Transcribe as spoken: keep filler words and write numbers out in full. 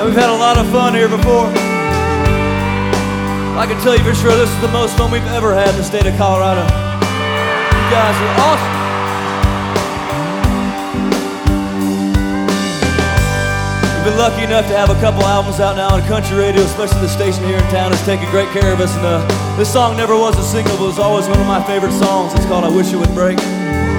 Now, we've had a lot of fun here before. I can tell you for sure this is the most fun we've ever had in the state of Colorado. You guys are awesome. We've been lucky enough to have a couple albums out now on country radio, especially the station here in town has taken great care of us. And uh, this song never was a single, but it was always one of my favorite songs. It's called I Wish It Would Break.